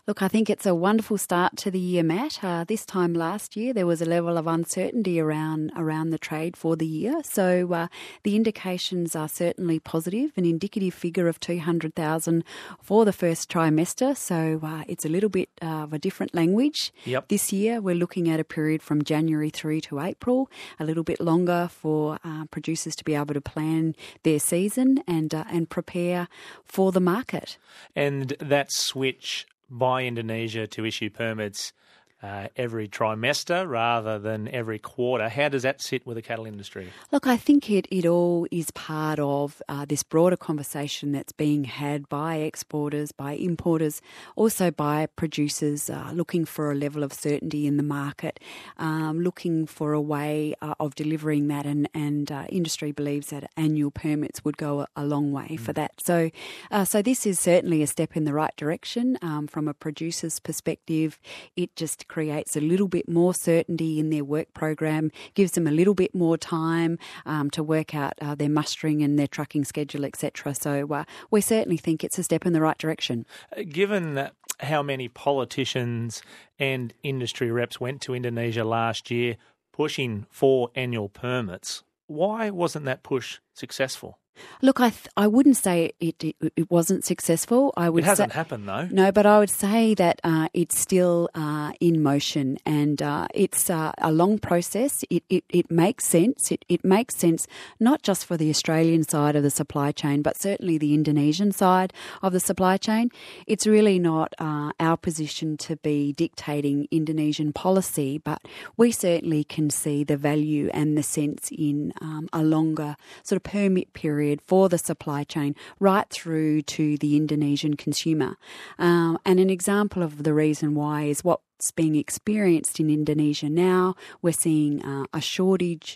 Look, I think it's a wonderful start to the year, Matt. This time last year, there was a level of uncertainty around the trade for the year. So the indications are certainly positive, an indicative figure of 200,000 for the first trimester. So it's a little bit of a different language. Yep. This year, we're looking at a period from January through to April, a little bit longer for producers to be able to plan their season and prepare for the market. And that switch by Indonesia to issue permits every trimester rather than every quarter, how does that sit with the cattle industry? Look, I think it all is part of this broader conversation that's being had by exporters, by importers, also by producers looking for a level of certainty in the market, looking for a way of delivering that, and industry believes that annual permits would go a long way for that. So this is certainly a step in the right direction. From a producer's perspective, it just creates a little bit more certainty in their work program, gives them a little bit more time to work out their mustering and their trucking schedule, etc. So we certainly think it's a step in the right direction. Given how many politicians and industry reps went to Indonesia last year pushing for annual permits, why wasn't that push successful? Look, I wouldn't say it wasn't successful. It hasn't happened, though. No, but I would say that it's still in motion, and it's a long process. It makes sense. It makes sense not just for the Australian side of the supply chain, but certainly the Indonesian side of the supply chain. It's really not our position to be dictating Indonesian policy, but we certainly can see the value and the sense in a longer sort of permit period for the supply chain right through to the Indonesian consumer. And an example of the reason why is what's being experienced in Indonesia now. We're seeing a shortage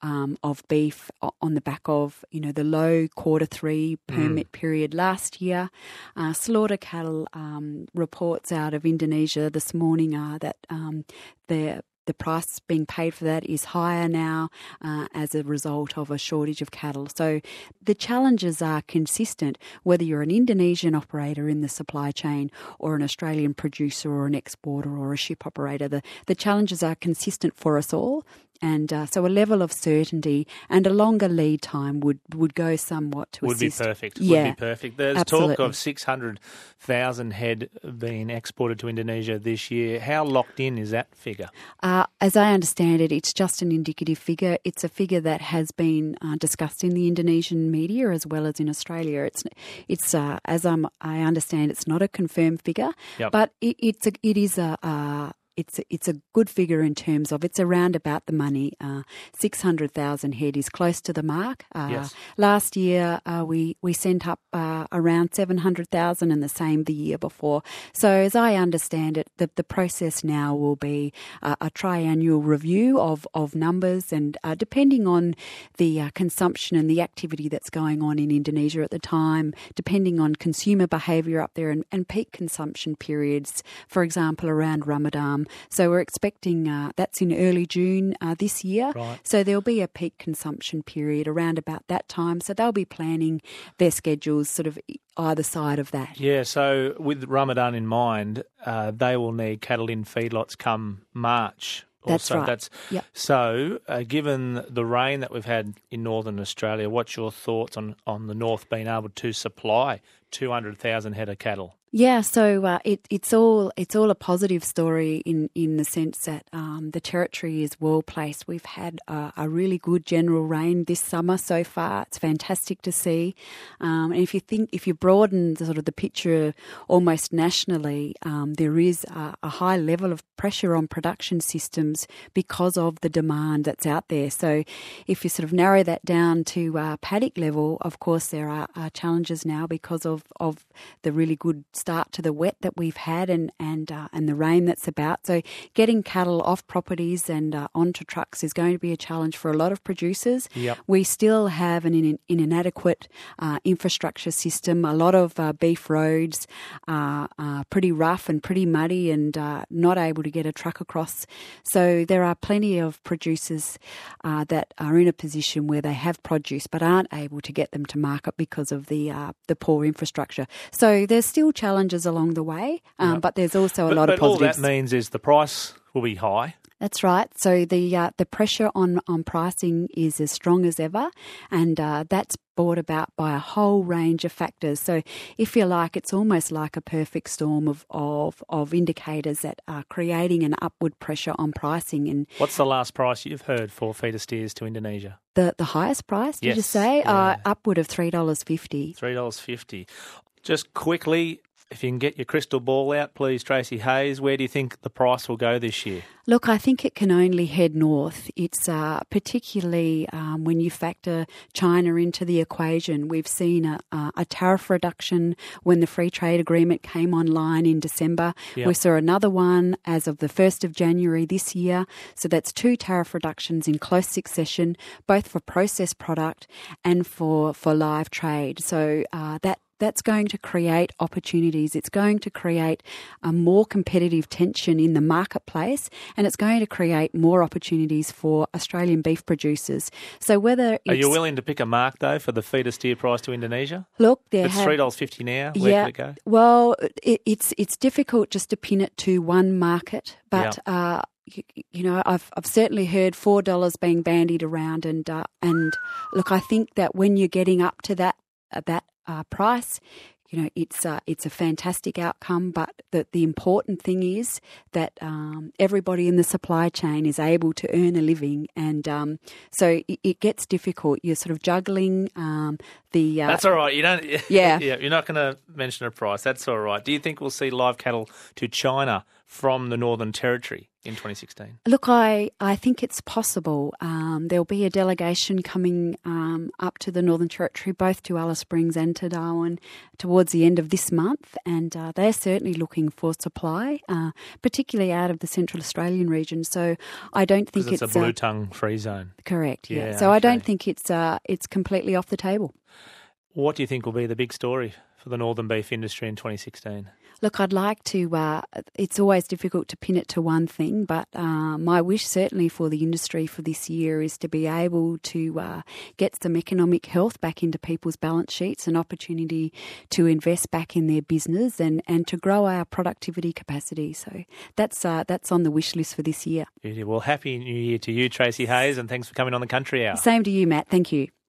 of beef on the back of, the low Q3 permit period last year. Slaughter cattle reports out of Indonesia this morning are that the price being paid for that is higher now as a result of a shortage of cattle. So the challenges are consistent, whether you're an Indonesian operator in the supply chain or an Australian producer or an exporter or a ship operator. The challenges are consistent for us all. And so a level of certainty and a longer lead time would go somewhat to assist. Would be perfect. Yeah, would be perfect. There's absolutely. talk of 600,000 head being exported to Indonesia this year. How locked in is that figure? As I understand it, it's just an indicative figure. It's a figure that has been discussed in the Indonesian media as well as in Australia. It's as I understand, it's not a confirmed figure, Yep. but it is It's a good figure in terms of it's around about the money. 600,000 head is close to the mark. Yes. Last year we sent up around 700,000 and the same the year before. So as I understand it, the process now will be a triannual review of numbers, and depending on the consumption and the activity that's going on in Indonesia at the time, depending on consumer behaviour up there and peak consumption periods, for example, around Ramadan. So we're expecting that's in early June this year. Right. So there'll be a peak consumption period around about that time. So they'll be planning their schedules sort of either side of that. Yeah, so with Ramadan in mind, they will need cattle in feedlots come March. That's also. right. Yep. So, given the rain that we've had in northern Australia, what's your thoughts on the north being able to supply 200,000 head of cattle? Yeah, so it's all a positive story in the sense that the territory is well placed. We've had a really good general rain this summer so far. It's fantastic to see. And if you broaden the picture almost nationally, there is a high level of pressure on production systems because of the demand that's out there. So if you sort of narrow that down to paddock level, of course there are challenges now because of the really good start to the wet that we've had and the rain that's about. So getting cattle off properties and onto trucks is going to be a challenge for a lot of producers. Yep. We still have an inadequate infrastructure system. A lot of beef roads are pretty rough and pretty muddy and not able to get a truck across. So there are plenty of producers that are in a position where they have produce but aren't able to get them to market because of the poor infrastructure. So there's still challenges challenges along the way, but there's also a lot of positives. But all that means is the price will be high. That's right. So the pressure on pricing is as strong as ever, and that's brought about by a whole range of factors. So if you like, it's almost like a perfect storm of indicators that are creating an upward pressure on pricing. And what's the last price you've heard for feeder steers to Indonesia? The highest price, did you say? Upward of $3.50. $3.50. Just quickly, if you can get your crystal ball out, please, Tracy Hayes, where do you think the price will go this year? Look, I think it can only head north. It's particularly when you factor China into the equation. We've seen a tariff reduction when the free trade agreement came online in December. Yep. We saw another one as of the 1st of January this year. So that's 2 tariff reductions in close succession, both for processed product and for live trade. So that's going to create opportunities. It's going to create a more competitive tension in the marketplace, and it's going to create more opportunities for Australian beef producers. So whether Are you willing to pick a mark, though, for the feeder steer price to Indonesia? Look, it's $3.50 now. Where could it go? Well, it's difficult just to pin it to one market, but you know, I've certainly heard $4 being bandied around, and look, I think that when you're getting up to that price, you know, it's a fantastic outcome. But the important thing is that everybody in the supply chain is able to earn a living, and so it gets difficult. You're sort of juggling the. That's all right. You don't. Yeah. You're not going to mention a price. That's all right. Do you think we'll see live cattle to China from the Northern Territory in 2016? Look, I think it's possible. There'll be a delegation coming up to the Northern Territory, both to Alice Springs and to Darwin, towards the end of this month, and they're certainly looking for supply, particularly out of the Central Australian region. So I don't think it's a blue tongue free zone. Correct. Yeah. So I don't think it's completely off the table. What do you think will be the big story for the northern beef industry in 2016? Look, I'd like to, it's always difficult to pin it to one thing, but my wish certainly for the industry for this year is to be able to get some economic health back into people's balance sheets, an opportunity to invest back in their business and to grow our productivity capacity. So that's on the wish list for this year. Well, Happy New Year to you, Tracy Hayes, and thanks for coming on the Country Hour. Same to you, Matt. Thank you.